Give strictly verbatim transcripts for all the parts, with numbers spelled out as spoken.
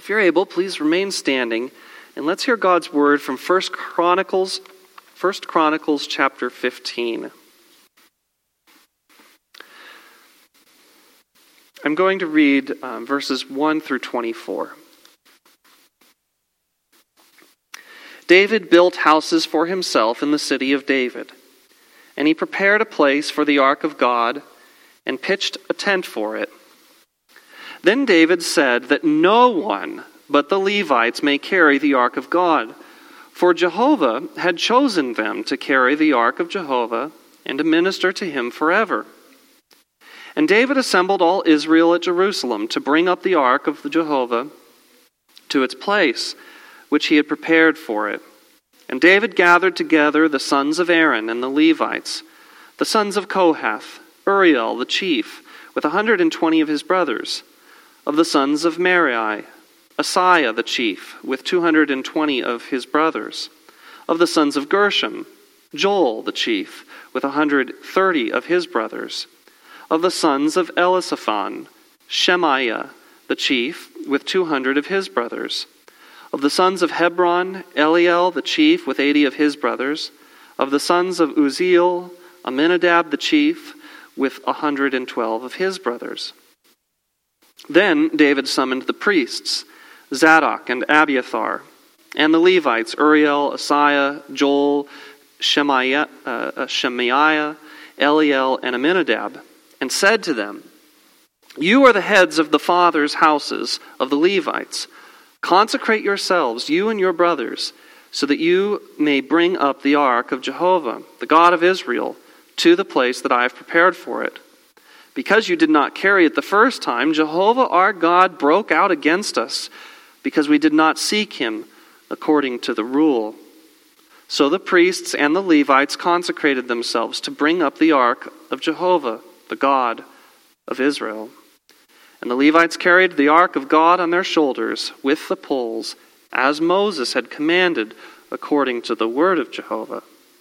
If you're able, please remain standing, and let's hear God's word from First Chronicles, First Chronicles chapter fifteen. I'm going to read um, verses one through twenty-four. David built houses for himself in the city of David, and he prepared a place for the ark of God and pitched a tent for it. Then David said that no one but the Levites may carry the ark of God, for Jehovah had chosen them to carry the ark of Jehovah and to minister to him forever. And David assembled all Israel at Jerusalem to bring up the ark of Jehovah to its place, which he had prepared for it. And David gathered together the sons of Aaron and the Levites, the sons of Kohath, Uriel the chief, with a hundred and twenty of his brothers, of the sons of Merari, Asaiah the chief, with two hundred and twenty of his brothers, of the sons of Gershom, Joel the chief, with a hundred thirty of his brothers, of the sons of Elisaphan, Shemaiah the chief, with two hundred of his brothers, of the sons of Hebron, Eliel the chief, with eighty of his brothers, of the sons of Uzziel, Aminadab the chief, with a hundred and twelve of his brothers. Then David summoned the priests, Zadok and Abiathar, and the Levites, Uriel, Asaiah, Joel, Shemaiah, uh, Shemaiah, Eliel, and Aminadab, and said to them, "You are the heads of the fathers' houses of the Levites. Consecrate yourselves, you and your brothers, so that you may bring up the ark of Jehovah, the God of Israel, to the place that I have prepared for it. Because you did not carry it the first time, Jehovah our God broke out against us, because we did not seek him according to the rule." So the priests and the Levites consecrated themselves to bring up the ark of Jehovah, the God of Israel. And the Levites carried the ark of God on their shoulders with the poles, as Moses had commanded according to the word of Jehovah.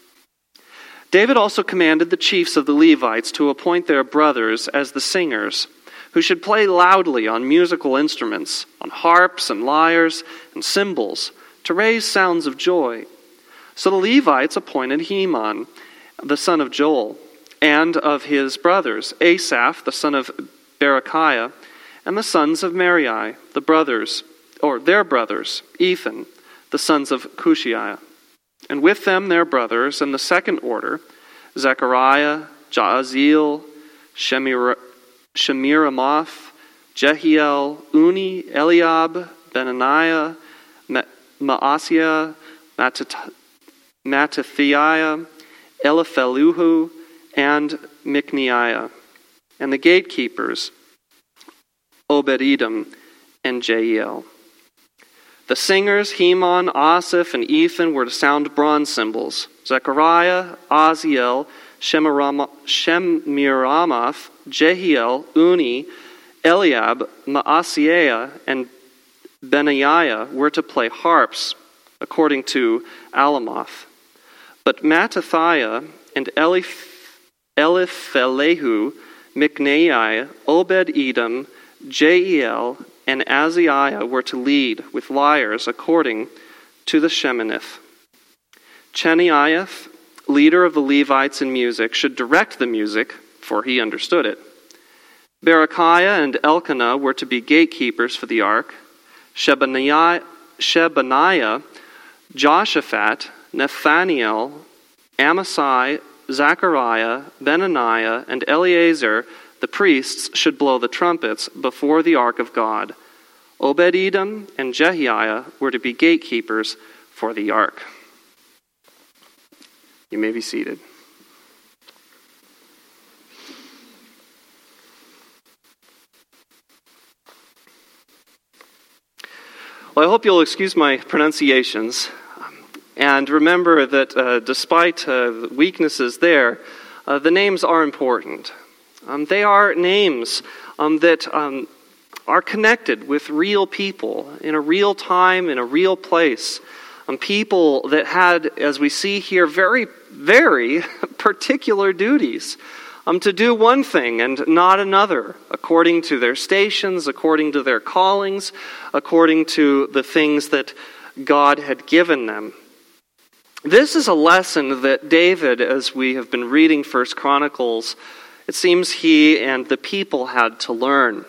David also commanded the chiefs of the Levites to appoint their brothers as the singers, who should play loudly on musical instruments, on harps and lyres and cymbals, to raise sounds of joy. So the Levites appointed Heman, the son of Joel, and of his brothers, Asaph, the son of Berechiah, and the sons of Merari, the brothers, or their brothers, Ethan, the sons of Cushiah. And with them their brothers, in the second order, Zechariah, Jaaziel, Shemir, Shemiramoth, Jehiel, Uni, Eliab, Benaniah, Maaseiah, Mattathiah, Elipheluhu, and Mikneiah, and the gatekeepers, Obed-Edom and Jeiel. The singers, Heman, Asaph, and Ethan, were to sound bronze cymbals. Zechariah, Aziel, Shemiramoth, Jehiel, Uni, Eliab, Maaseiah, and Benaiah were to play harps, according to Alamoth. But Mattathiah and Eliph- Eliphelehu, Mikneiah, Obed-Edom, Jeiel, and Azariah were to lead with lyres according to the Sheminith. Cheniah, leader of the Levites in music, should direct the music, for he understood it. Berechiah and Elkanah were to be gatekeepers for the ark. Shebaniah, Shebaniah, Joshaphat, Nathaniel, Amasai, Zechariah, Benaniah, and Eleazar, the priests, should blow the trumpets before the ark of God. Obed-Edom and Jehiel were to be gatekeepers for the ark. You may be seated. Well, I hope you'll excuse my pronunciations. And remember that uh, despite uh, weaknesses there, uh, the names are important. Um, they are names um, that um, are connected with real people in a real time, in a real place. Um, people that had, as we see here, very, very particular duties. um, to do one thing and not another, according to their stations, according to their callings, according to the things that God had given them. This is a lesson that David, as we have been reading First Chronicles, it seems he and the people had to learn.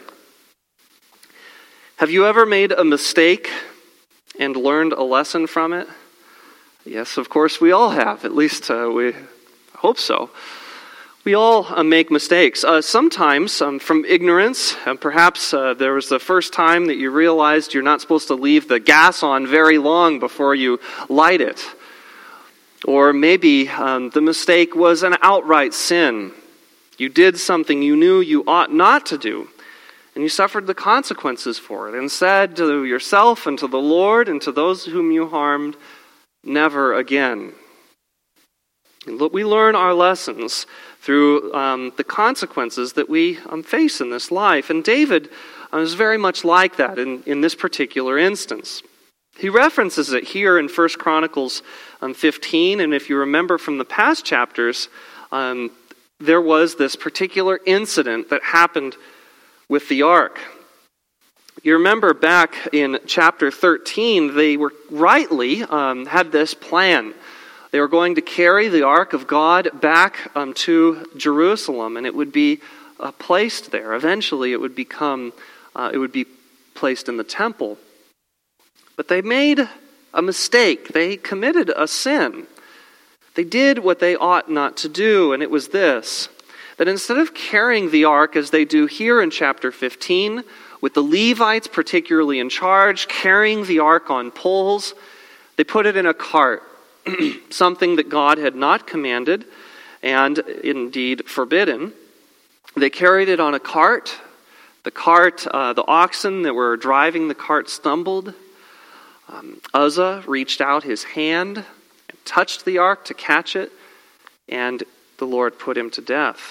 Have you ever made a mistake and learned a lesson from it? Yes, of course we all have. At least uh, we hope so. We all uh, make mistakes. Uh, sometimes um, from ignorance, and perhaps uh, there was the first time that you realized you're not supposed to leave the gas on very long before you light it. Or maybe um, the mistake was an outright sin. You did something you knew you ought not to do, and you suffered the consequences for it, and said to yourself and to the Lord and to those whom you harmed, never again. We learn our lessons through um, the consequences that we um, face in this life. And David uh, is very much like that in, in this particular instance. He references it here in First Chronicles um, fifteen, and if you remember from the past chapters, um, there was this particular incident that happened with the ark. You remember back in chapter thirteen, they were rightly um, had this plan. They were going to carry the ark of God back um, to Jerusalem, and it would be uh, placed there. Eventually, it would become, uh, it would be placed in the temple. But they made a mistake. They committed a sin. They did what they ought not to do, and it was this: that instead of carrying the ark as they do here in chapter fifteen, with the Levites particularly in charge, carrying the ark on poles, they put it in a cart, something that God had not commanded and indeed forbidden. They carried it on a cart. The cart, uh, the oxen that were driving the cart stumbled. Um, Uzzah reached out his hand and touched the ark to catch it, and the Lord put him to death.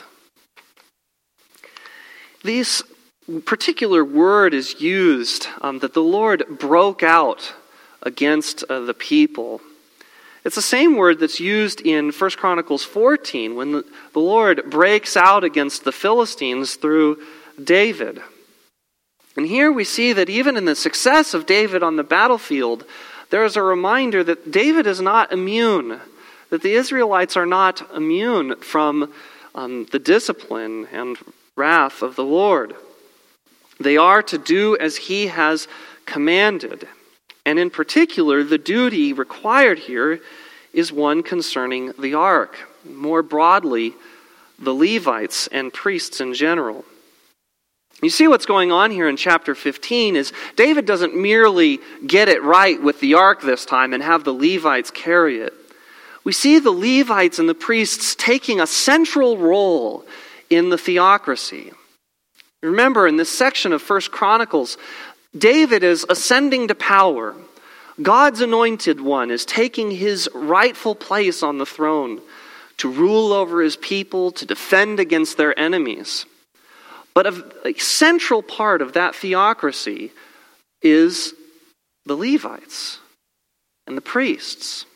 This particular word is used um, that the Lord broke out against uh, the people. It's the same word that's used in First Chronicles fourteen when the, the Lord breaks out against the Philistines through David. And here we see that even in the success of David on the battlefield, there is a reminder that David is not immune, that the Israelites are not immune from um, the discipline and wrath of the Lord. They are to do as he has commanded. And in particular, the duty required here is one concerning the ark. More broadly, the Levites and priests in general. You see what's going on here in chapter fifteen is David doesn't merely get it right with the ark this time and have the Levites carry it. We see the Levites and the priests taking a central role in the theocracy. Remember, in this section of First Chronicles, David is ascending to power. God's anointed one is taking his rightful place on the throne to rule over his people, to defend against their enemies. But a, a central part of that theocracy is the Levites and the priests.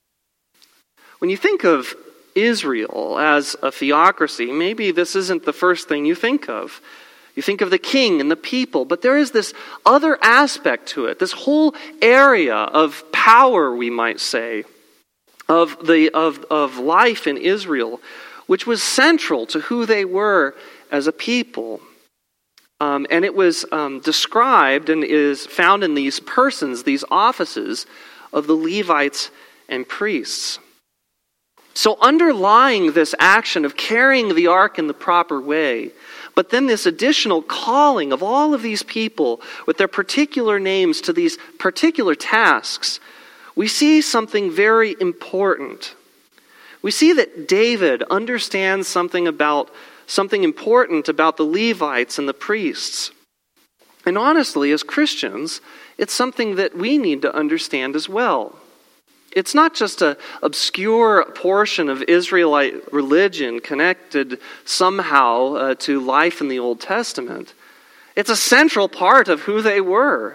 When you think of Israel as a theocracy, maybe this isn't the first thing you think of. You think of the king and the people, but there is this other aspect to it, this whole area of power, we might say, of the of, of life in Israel, which was central to who they were as a people. Um, and it was um, described and is found in these persons, these offices of the Levites and priests. So underlying this action of carrying the ark in the proper way, but then this additional calling of all of these people with their particular names to these particular tasks, we see something very important. We see that David understands something about something important about the Levites and the priests. And honestly, as Christians, it's something that we need to understand as well. It's not just an obscure portion of Israelite religion connected somehow uh, to life in the Old Testament. It's a central part of who they were.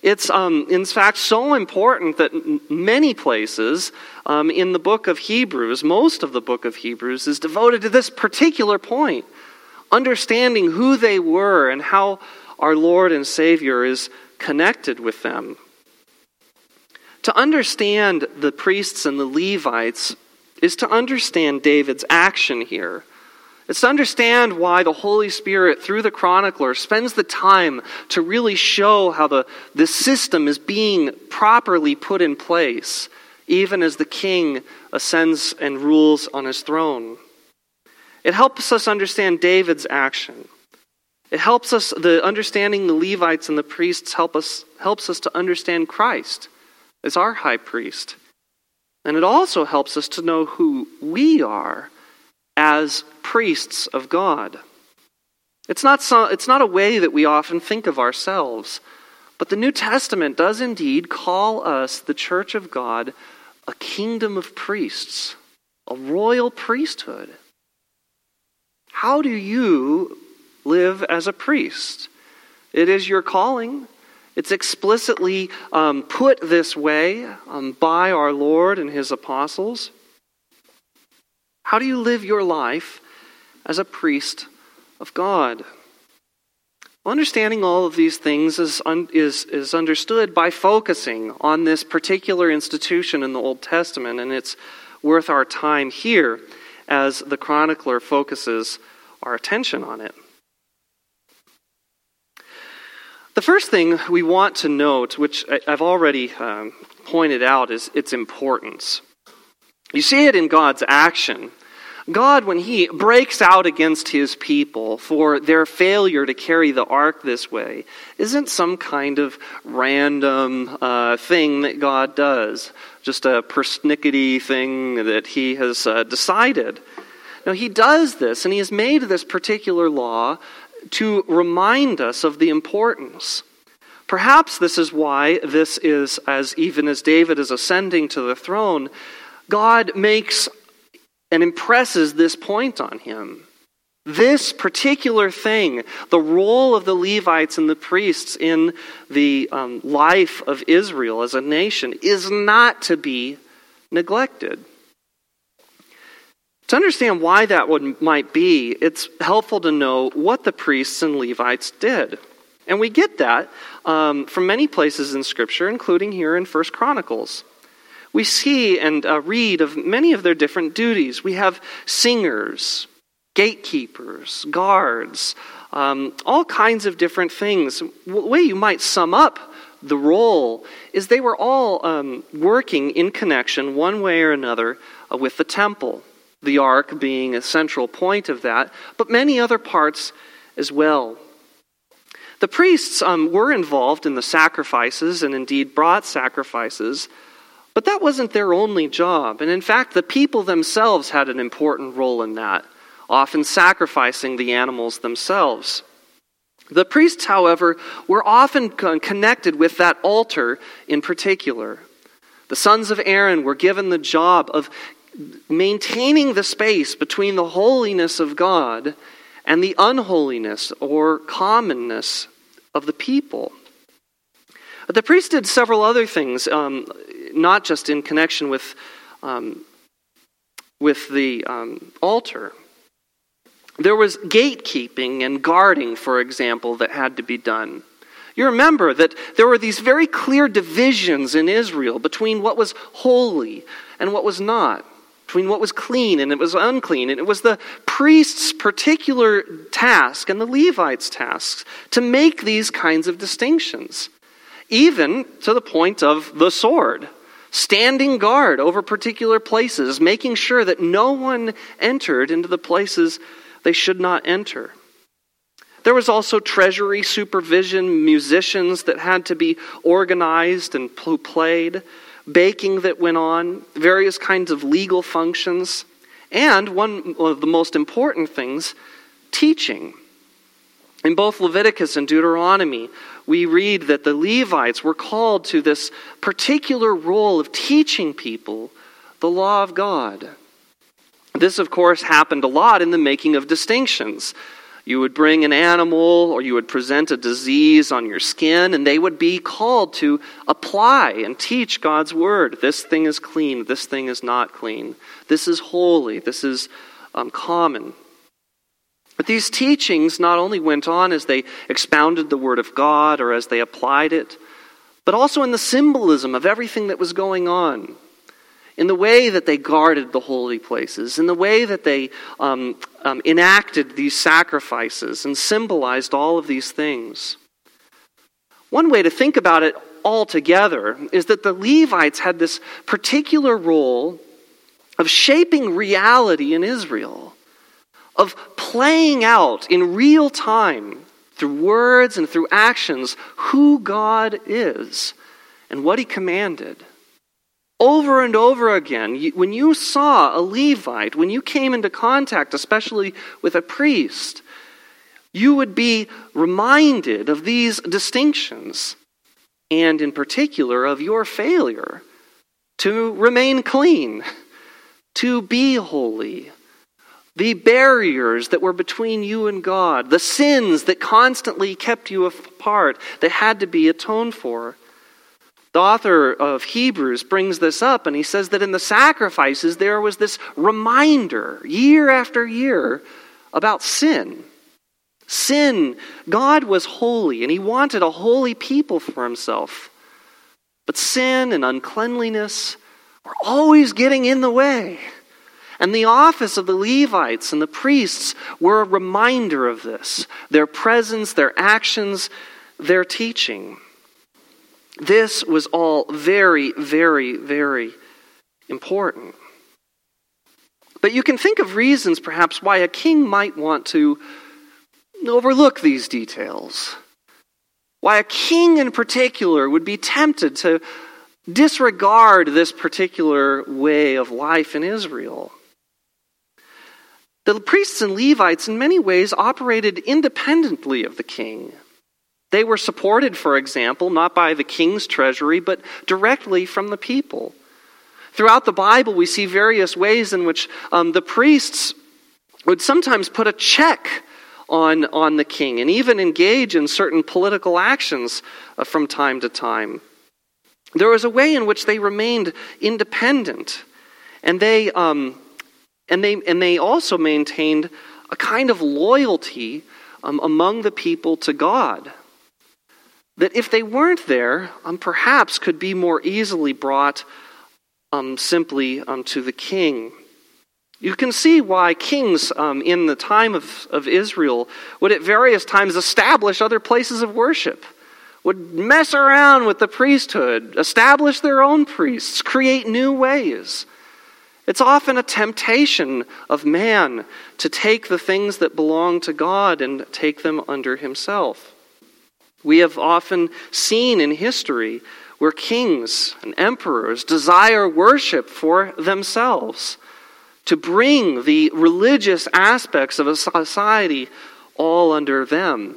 It's, um, in fact, so important that in many places um, in the book of Hebrews, most of the book of Hebrews, is devoted to this particular point, understanding who they were and how our Lord and Savior is connected with them. To understand the priests and the Levites is to understand David's action here. It's to understand why the Holy Spirit, through the chronicler, spends the time to really show how the, the system is being properly put in place, even as the king ascends and rules on his throne. It helps us understand David's action. It helps us, the understanding the Levites and the priests help us, helps us to understand Christ as our high priest. And it also helps us to know who we are as priests of God. It's not so, it's not a way that we often think of ourselves, but the New Testament does indeed call us, the church of God, a kingdom of priests, a royal priesthood. How do you live as a priest? It is your calling. It's explicitly um, put this way um, by our Lord and his apostles. How do you live your life as a priest of God? Well, understanding all of these things is, un- is, is understood by focusing on this particular institution in the Old Testament, and it's worth our time here as the chronicler focuses our attention on it. The first thing we want to note, which I've already um, pointed out, is its importance. You see it in God's action. God, when he breaks out against his people for their failure to carry the ark this way, isn't some kind of random uh, thing that God does, just a persnickety thing that he has uh, decided. No, he does this, and he has made this particular law to remind us of the importance. Perhaps this is why this is, as even as David is ascending to the throne, God makes and impresses this point on him. This particular thing, the role of the Levites and the priests in the um, life of Israel as a nation, is not to be neglected. To understand why that would, might be, it's helpful to know what the priests and Levites did. And we get that um, from many places in Scripture, including here in First Chronicles. We see and uh, read of many of their different duties. We have singers, gatekeepers, guards, um, all kinds of different things. The way you might sum up the role is they were all um, working in connection, one way or another, uh, with the temple. The ark being a central point of that, but many other parts as well. The priests um, were involved in the sacrifices and indeed brought sacrifices, but that wasn't their only job. And in fact, the people themselves had an important role in that, often sacrificing the animals themselves. The priests, however, were often connected with that altar in particular. The sons of Aaron were given the job of maintaining the space between the holiness of God and the unholiness or commonness of the people. But the priest did several other things, um, not just in connection with, um, with the um, altar. There was gatekeeping and guarding, for example, that had to be done. You remember that there were these very clear divisions in Israel between what was holy and what was not, between what was clean and it was unclean. And it was the priest's particular task and the Levites' tasks to make these kinds of distinctions, even to the point of the sword, standing guard over particular places, making sure that no one entered into the places they should not enter. There was also treasury supervision, musicians that had to be organized and who played, baking that went on, various kinds of legal functions, and one of the most important things, teaching. In both Leviticus and Deuteronomy, we read that the Levites were called to this particular role of teaching people the law of God. This, of course, happened a lot in the making of distinctions. You would bring an animal or you would present a disease on your skin, and they would be called to apply and teach God's word. This thing is clean. This thing is not clean. This is holy. This is um, common. But these teachings not only went on as they expounded the word of God or as they applied it, but also in the symbolism of everything that was going on, in the way that they guarded the holy places, in the way that they um, um, enacted these sacrifices and symbolized all of these things. One way to think about it altogether is that the Levites had this particular role of shaping reality in Israel, of playing out in real time through words and through actions who God is and what he commanded. Over and over again, when you saw a Levite, when you came into contact, especially with a priest, you would be reminded of these distinctions, and in particular of your failure to remain clean, to be holy, the barriers that were between you and God, the sins that constantly kept you apart, that had to be atoned for. The author of Hebrews brings this up, and he says that in the sacrifices there was this reminder year after year about sin. Sin, God was holy, and he wanted a holy people for himself. But sin and uncleanliness were always getting in the way. And the office of the Levites and the priests were a reminder of this. Their presence, their actions, their teaching. This was all very, very, very important. But you can think of reasons, perhaps, why a king might want to overlook these details. Why a king in particular would be tempted to disregard this particular way of life in Israel. The priests and Levites in many ways operated independently of the king. They were supported, for example, not by the king's treasury, but directly from the people. Throughout the Bible, we see various ways in which um, the priests would sometimes put a check on, on the king and even engage in certain political actions uh, from time to time. There was a way in which they remained independent, and they um, and they and they also maintained a kind of loyalty um, among the people to God, that if they weren't there, um, perhaps could be more easily brought um, simply um, to the king. You can see why kings um, in the time of, of Israel would at various times establish other places of worship, would mess around with the priesthood, establish their own priests, create new ways. It's often a temptation of man to take the things that belong to God and take them under himself. We have often seen in history where kings and emperors desire worship for themselves, to bring the religious aspects of a society all under them.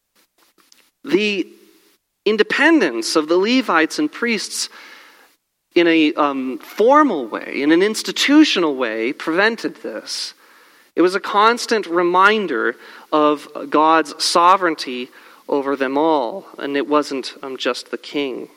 The independence of the Levites and priests in a um, formal way, in an institutional way, prevented this. It was a constant reminder of God's sovereignty over them all, and it wasn't um, just the king.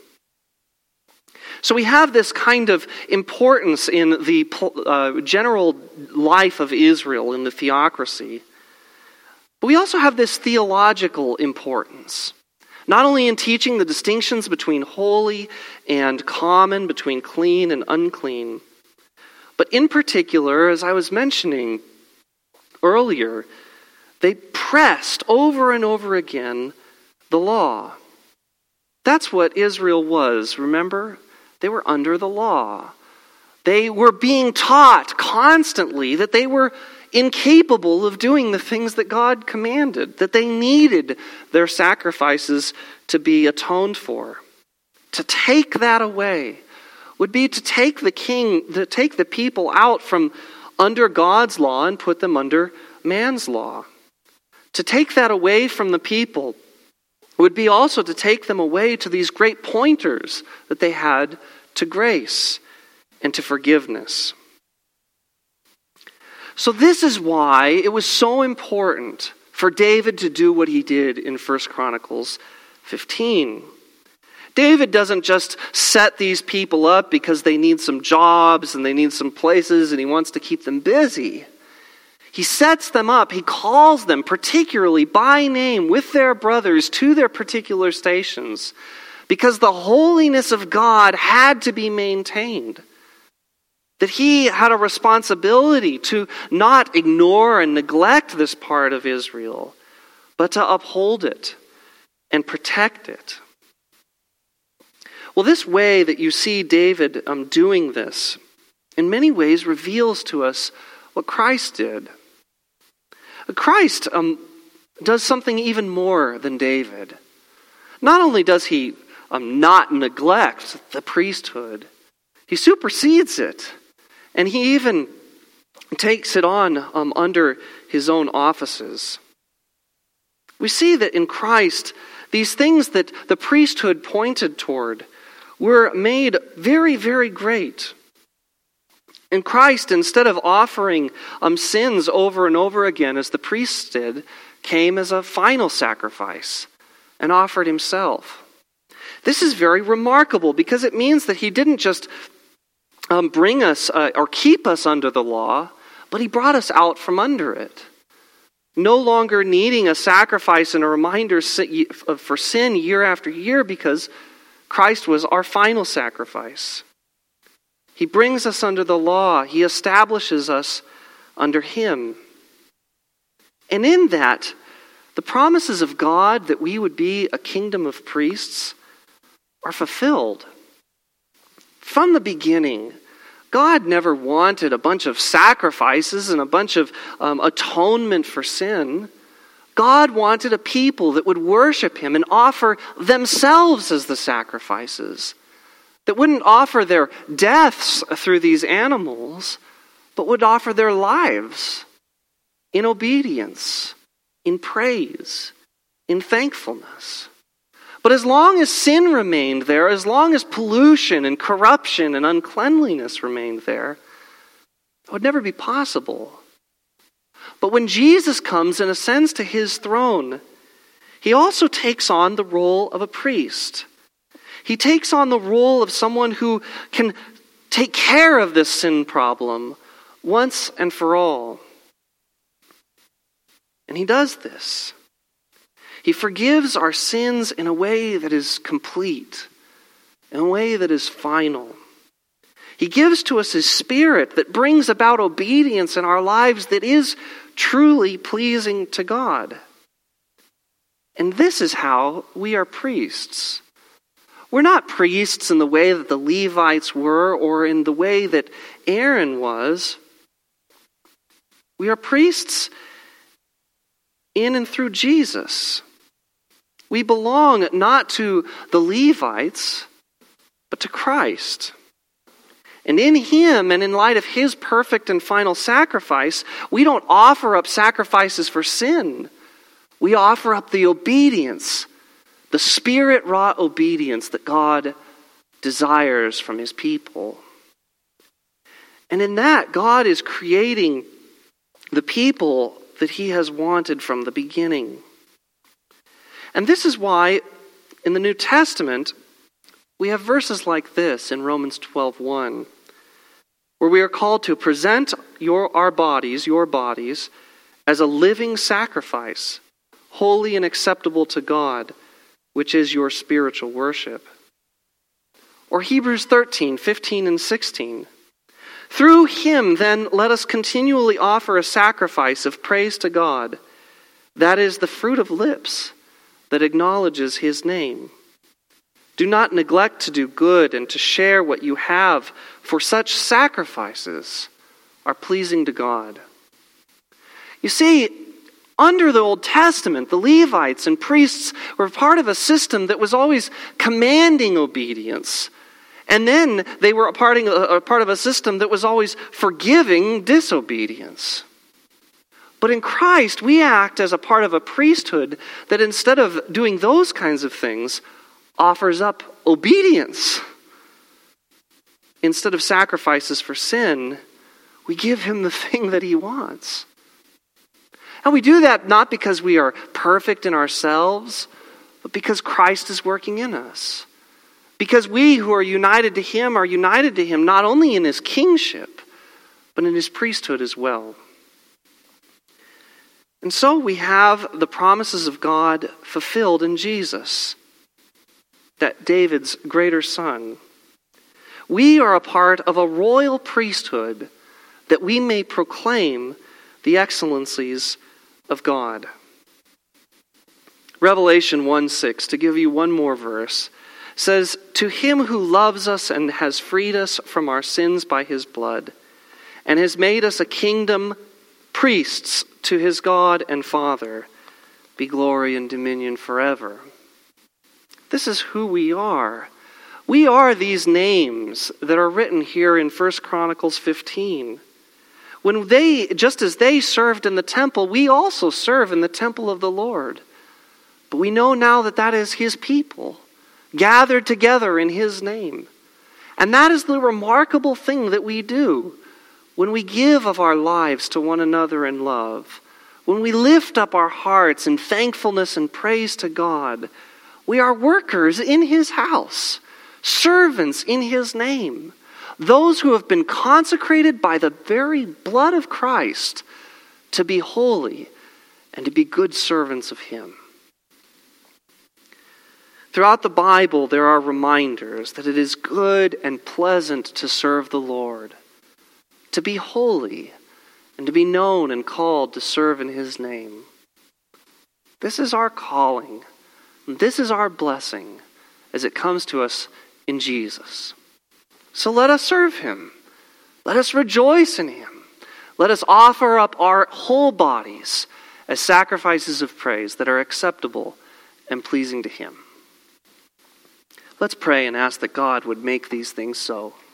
So we have this kind of importance in the uh, general life of Israel, in the theocracy. But we also have this theological importance, not only in teaching the distinctions between holy and common, between clean and unclean, but in particular, as I was mentioning earlier, they pressed over and over again the law. That's what Israel was, remember? They were under the law. They were being taught constantly that they were incapable of doing the things that God commanded, that they needed their sacrifices to be atoned for. To take that away would be to take the king, to take the people out from under God's law and put them under man's law. To take that away from the people would be also to take them away to these great pointers that they had to grace and to forgiveness. So this is why it was so important for David to do what he did in First Chronicles fifteen. David doesn't just set these people up because they need some jobs and they need some places and he wants to keep them busy. He sets them up, he calls them particularly by name with their brothers to their particular stations because the holiness of God had to be maintained. That he had a responsibility to not ignore and neglect this part of Israel, but to uphold it and protect it. Well, this way that you see David um, doing this, in many ways reveals to us what Christ did. Christ um, does something even more than David. Not only does he um, not neglect the priesthood, he supersedes it. And he even takes it on um, under his own offices. We see that in Christ, these things that the priesthood pointed toward were made very, very great. In Christ, instead of offering um, sins over and over again as the priests did, came as a final sacrifice and offered himself. This is very remarkable because it means that he didn't just um, bring us uh, or keep us under the law, but he brought us out from under it. No longer needing a sacrifice and a reminder for sin year after year because Christ was our final sacrifice. He brings us under the law. He establishes us under him. And in that, the promises of God that we would be a kingdom of priests are fulfilled. From the beginning, God never wanted a bunch of sacrifices and a bunch of um, atonement for sin. God wanted a people that would worship him and offer themselves as the sacrifices. That wouldn't offer their deaths through these animals, but would offer their lives in obedience, in praise, in thankfulness. But as long as sin remained there, as long as pollution and corruption and uncleanliness remained there, it would never be possible. But when Jesus comes and ascends to his throne, he also takes on the role of a priest. He takes on the role of someone who can take care of this sin problem once and for all. And he does this. He forgives our sins in a way that is complete, in a way that is final. He gives to us his Spirit that brings about obedience in our lives that is truly pleasing to God. And this is how we are priests. We're not priests in the way that the Levites were or in the way that Aaron was. We are priests in and through Jesus. We belong not to the Levites, but to Christ. And in him, and in light of his perfect and final sacrifice, we don't offer up sacrifices for sin. We offer up the obedience, the Spirit-wrought obedience that God desires from his people. And in that, God is creating the people that he has wanted from the beginning. And this is why, in the New Testament, we have verses like this in Romans twelve one, where we are called to present your our bodies, your bodies, as a living sacrifice, holy and acceptable to God, which is your spiritual worship. Or Hebrews thirteen fifteen and sixteen. Through him, then, let us continually offer a sacrifice of praise to God, that is the fruit of lips that acknowledges his name. Do not neglect to do good and to share what you have, for such sacrifices are pleasing to God. You see, under the Old Testament, the Levites and priests were part of a system that was always commanding obedience. And then they were a part, a part of a system that was always forgiving disobedience. But in Christ, we act as a part of a priesthood that instead of doing those kinds of things, offers up obedience. Instead of sacrifices for sin, we give him the thing that he wants. And we do that not because we are perfect in ourselves, but because Christ is working in us. Because we who are united to him are united to him not only in his kingship, but in his priesthood as well. And so we have the promises of God fulfilled in Jesus, that David's greater son. We are a part of a royal priesthood that we may proclaim the excellencies of God. Revelation one six, to give you one more verse, says, "To him who loves us and has freed us from our sins by his blood, and has made us a kingdom, priests to his God and Father, be glory and dominion forever." This is who we are. We are these names that are written here in First Chronicles fifteen. When they, just as they served in the temple, we also serve in the temple of the Lord. But we know now that that is his people, gathered together in his name. And that is the remarkable thing that we do when we give of our lives to one another in love. When we lift up our hearts in thankfulness and praise to God, we are workers in his house, servants in his name, those who have been consecrated by the very blood of Christ to be holy and to be good servants of him. Throughout the Bible, there are reminders that it is good and pleasant to serve the Lord, to be holy, and to be known and called to serve in his name. This is our calling. This is our blessing as it comes to us in Jesus. So let us serve him. Let us rejoice in him. Let us offer up our whole bodies as sacrifices of praise that are acceptable and pleasing to him. Let's pray and ask that God would make these things so.